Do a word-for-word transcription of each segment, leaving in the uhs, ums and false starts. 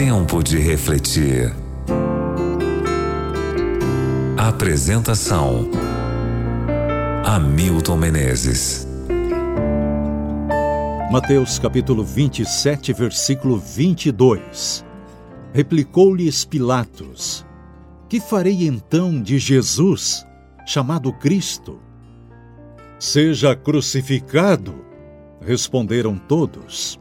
Tempo de refletir. Apresentação: Hamilton Menezes. Mateus capítulo vinte e sete, versículo vinte e dois. Replicou-lhes Pilatos: Que farei então de Jesus, chamado Cristo? Seja crucificado, responderam todos.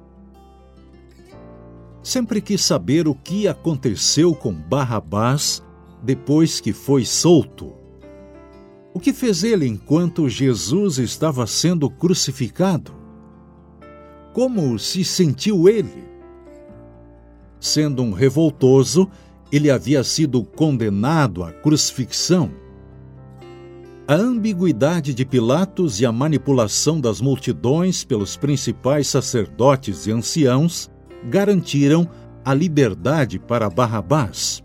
Sempre quis saber o que aconteceu com Barrabás depois que foi solto. O que fez ele enquanto Jesus estava sendo crucificado? Como se sentiu ele? Sendo um revoltoso, ele havia sido condenado à crucifixão. A ambiguidade de Pilatos e a manipulação das multidões pelos principais sacerdotes e anciãos garantiram a liberdade para Barrabás.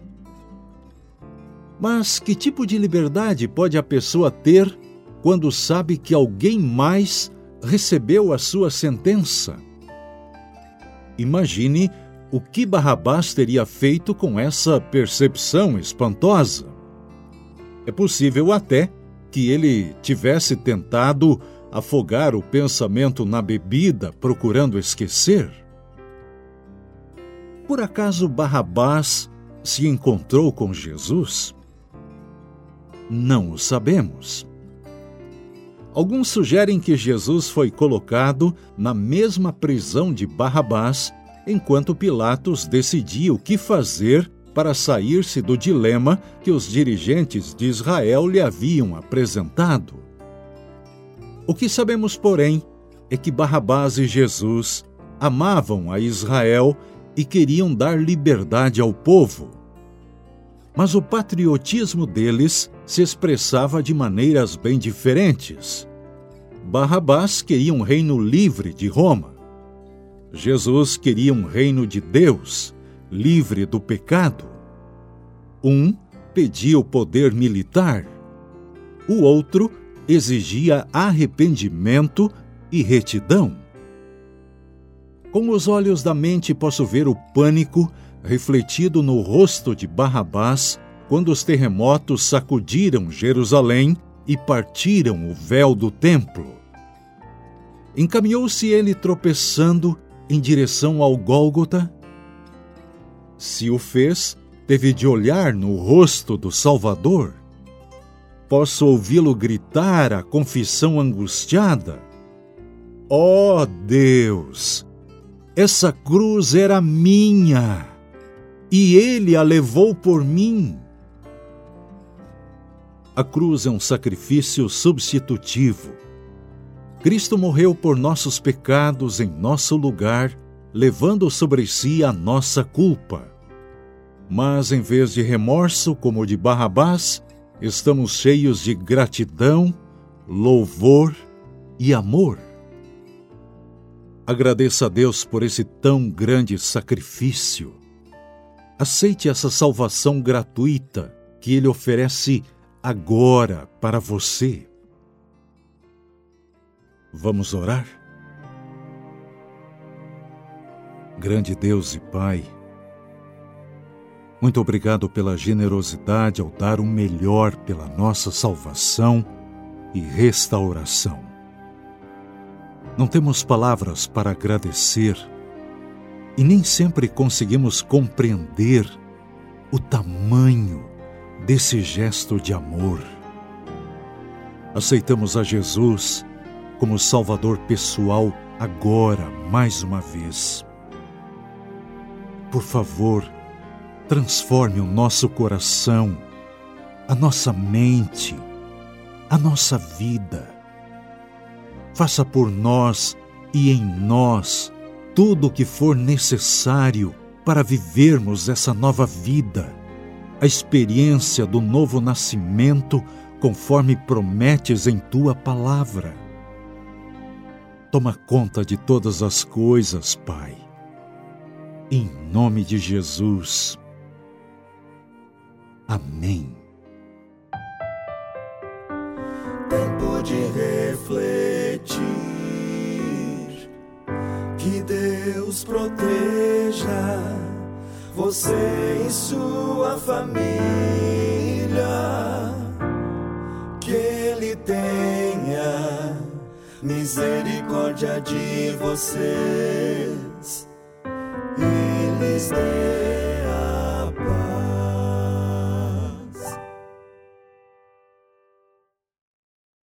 Mas que tipo de liberdade pode a pessoa ter quando sabe que alguém mais recebeu a sua sentença? Imagine o que Barrabás teria feito com essa percepção espantosa. É possível até que ele tivesse tentado afogar o pensamento na bebida, procurando esquecer. Por acaso Barrabás se encontrou com Jesus? Não o sabemos. Alguns sugerem que Jesus foi colocado na mesma prisão de Barrabás, enquanto Pilatos decidia o que fazer para sair-se do dilema que os dirigentes de Israel lhe haviam apresentado. O que sabemos, porém, é que Barrabás e Jesus amavam a Israel e queriam dar liberdade ao povo. Mas o patriotismo deles se expressava de maneiras bem diferentes. Barrabás queria um reino livre de Roma. Jesus queria um reino de Deus, livre do pecado. Um pedia o poder militar. O outro exigia arrependimento e retidão. Com os olhos da mente posso ver o pânico refletido no rosto de Barrabás quando os terremotos sacudiram Jerusalém e partiram o véu do templo. Encaminhou-se ele tropeçando em direção ao Gólgota? Se o fez, teve de olhar no rosto do Salvador. Posso ouvi-lo gritar a confissão angustiada: Ó oh, Deus! Essa cruz era minha, e ele a levou por mim. A cruz é um sacrifício substitutivo. Cristo morreu por nossos pecados em nosso lugar, levando sobre si a nossa culpa. Mas, em vez de remorso como o de Barrabás, estamos cheios de gratidão, louvor e amor. Agradeça a Deus por esse tão grande sacrifício. Aceite essa salvação gratuita que Ele oferece agora para você. Vamos orar? Grande Deus e Pai, muito obrigado pela generosidade ao dar o melhor pela nossa salvação e restauração. Não temos palavras para agradecer e nem sempre conseguimos compreender o tamanho desse gesto de amor. Aceitamos a Jesus como Salvador pessoal agora, mais uma vez. Por favor, transforme o nosso coração, a nossa mente, a nossa vida. Faça por nós e em nós tudo o que for necessário para vivermos essa nova vida, a experiência do novo nascimento conforme prometes em Tua palavra. Toma conta de todas as coisas, Pai. Em nome de Jesus. Amém. Tempo de refletir, que Deus proteja você e sua família. Que Ele tenha misericórdia de vocês e lhes dê